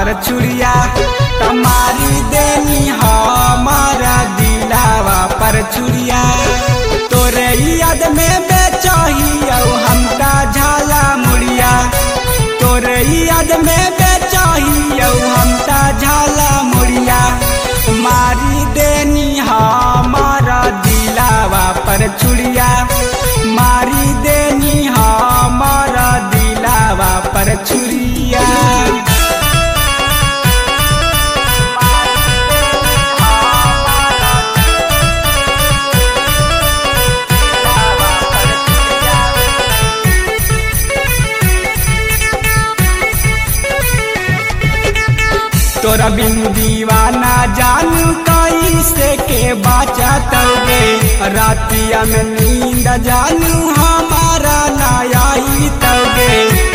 पर छुरिया तमारी देनी हमारा दिलावा पर छुरिया तोरे याद में बेचहिया हमका झाला मुड़िया तोरे याद में बेचहिया हमका झाला मुड़िया मारी देनी हमारा दिलावा पर छुरिया मारी देनी हमारा दिलावा पर छुरिया तोरा बिन दीवाना जानू कैसे के बाचा तोगे रातिया में नींद जानू हमारा नायाई तोगे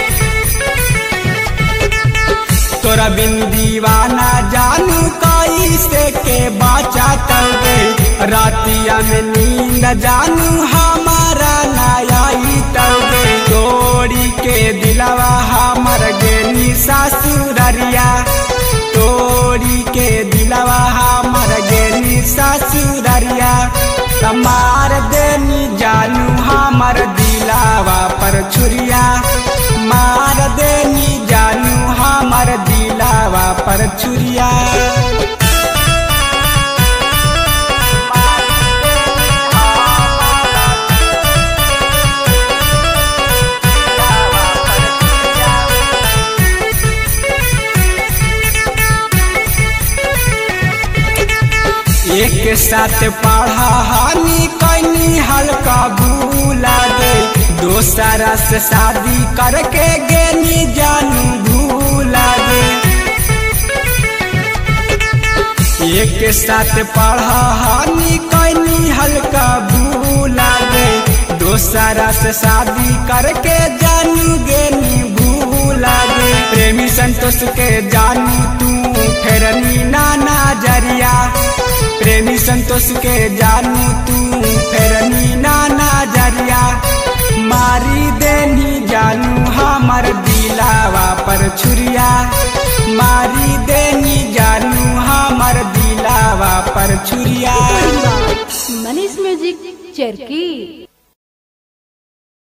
तोरा बिन दीवाना जानू कैसे के बाचा तोगे रातिया में नींद जानू हमारा नायाई तोगे तोड़ी के दिलवा हमर गेनी सासुररिया तोड़ी के दिलवा हमर गेनी ससुररिया तमार देनी जानू हमर दिलावा पर छुरिया मार देनी जानू हमर दिलावा पर छुरिया एक साथ पढ़ा हानि कैनी हल्का भूला गे दोसरा से शादी करके गेनी जानू भूला गे एक साथ पढ़ा हानि कैनी हल्का भूला गे दोसरा से शादी करके जानू गेनी भूला गे प्रेमी संतोष के जानू तू फेरनी नाना जरिया प्रेमी संतोष के जानू तू फेरनी नाना जरिया मारी देनी जानू हमर दिलावा पर छुरिया मारी देनी जानू हमर दिलावा पर छुरिया मनीष म्यूजिक चरकी।